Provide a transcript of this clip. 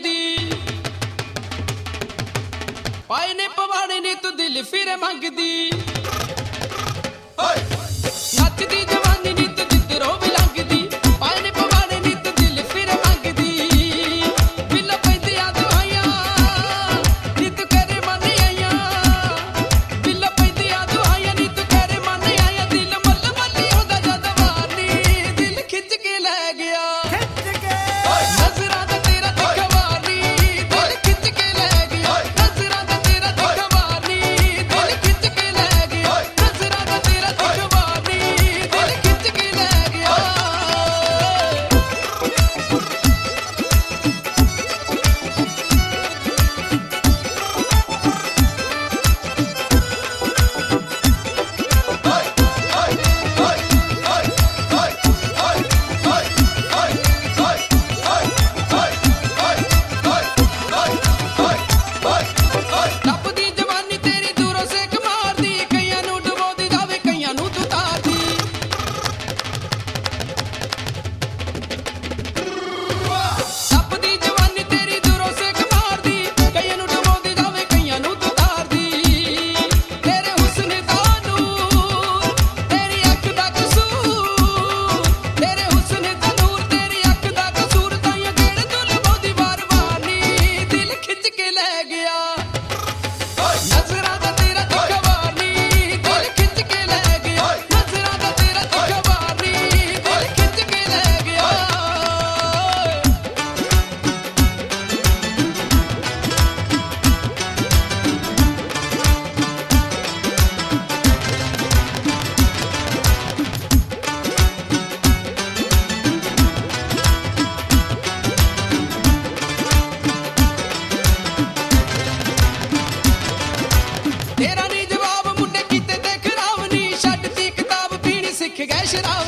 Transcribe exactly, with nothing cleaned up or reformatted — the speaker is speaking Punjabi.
ਮੰਗਦੀ ਪਾਏ ਨੇ ਪਵਾੜੇ ਨੇ ਤੂੰ ਦਿਲ ਫਿਰ ਮੰਗਦੀ ਨੱਚਦੀ ਜਵਾਨੀ ਨੀ ਤੂੰ ਜਿੱਧਰੋਂ ਵੀ ਲੰਘਦੀ ਪਾਏ ਨੇ ਪਵਾੜੇ ਨੀ ਤੂੰ ਦਿਲ ਫਿਰ ਮੰਗਦੀ ਬਿੱਲ ਪੈਂਦੀਆਂ ਦੁਆਈਆਂ ਨੀ ਤੂੰ ਕਰੇ ਮਨ ਆਈਆਂ ਬਿੱਲ ਪੈਂਦੀਆਂ ਦੁਆਈਆਂ ਨੀ ਤੂੰ ਕਰੇ ਮਨ ਆਈਆਂ ਦਿਲ ਮੱਲ ਮੱਲੀ ਹੁੰਦਾ ਜਦ ਵਾਰਨੀ ਦਿਲ ਖਿੱਚ ਕੇ ਲੈ ਗਿਆ ਨਜ਼ਰਾਂ ਦਾ ਤੇਰਾ ਦਿਖਵਾਨੀ ਦਿਲ ਖਿੱਚ ਕੇ ਲੈ ਗਿਆ ਨਜ਼ਰਾਂ ਦਾ ਤੇਰਾ ਦਿਖਵਾਨੀ ਦਿਲ ਖਿੱਚ ਕੇ ਲੈ ਗਿਆ ਨਜ਼ਰਾਂ ਦਾ ਤੇਰਾ ਦਿਖਵਾਨੀ ਦਿਲ ਖਿੱਚ ਕੇ ਲੈ ਗਿਆ ਲੱਭਦੀ ਜਵਾਨੀ ਤੇਰੀ ਦੂਰੋਂ ਸੇਕ ਮਾਰਦੀ ਕਈਆਂ ਨੂੰ ਡੁਬੋਦੀ ਜਾਵੇ ਕਈਆਂ ਨੂੰ ਤੂੰ ਤਾਰਦੀ ਲੱਭਦੀ ਜਵਾਨੀ ਤੇਰੀ ਦੂਰੋਂ ਸੇਕ ਮਾਰਦੀ ਕਈਆਂ ਨੂੰ ਡੁਬੋਦੀ ਜਾਵੇ ਕਈਆਂ ਨੂੰ ਤੂੰ ਤਾਰਦੀ ਤੇਰੇ ਹੁਸਨ ਦਾ ਨੂਰ ਤੇਰੀ ਅੱਖ ਦਾ ਕਸੂਰ ਤੇਰੇ ਹੁਸਨ ਦਾ ਨੂਰ ਤੇਰੀ ਅੱਖ ਦਾ ਕਸੂਰ ਤਾਈਆਂ ਕਿਹੜੇ ਤੂੰ ਲਵਾਉਂਦੀ ਵਾਰ ਵਾਰ ਨੀ ਦਿਲ ਖਿੱਚ ਕੇ ਲੈ ਗਿਆ ਨਜ਼ਰਾਂ ਦਾ ਤੇਰਾ ਦਿਖਵਾਨੀ ਦਿਲ ਖਿੱਚ ਕੇ ਲੈ ਗਿਆ ਨਜ਼ਰਾਂ ਦਾ ਤੇਰਾ ਦਿਖਵਾਨੀ ਦਿਲ ਖਿੱਚ ਕੇ ਲੈ ਗਿਆ ਤੇਰਾ ਨੀ ਜਵਾਬ ਮੁੰਡੇ ਕੀਤੇ ਤੇ ਖਰਾਬ ਨੀ ਛੱਡਤੀ ਕਿਤਾਬ ਪੀਣੀ ਸਿੱਖ ਗਏ ਸ਼ਰਾਬ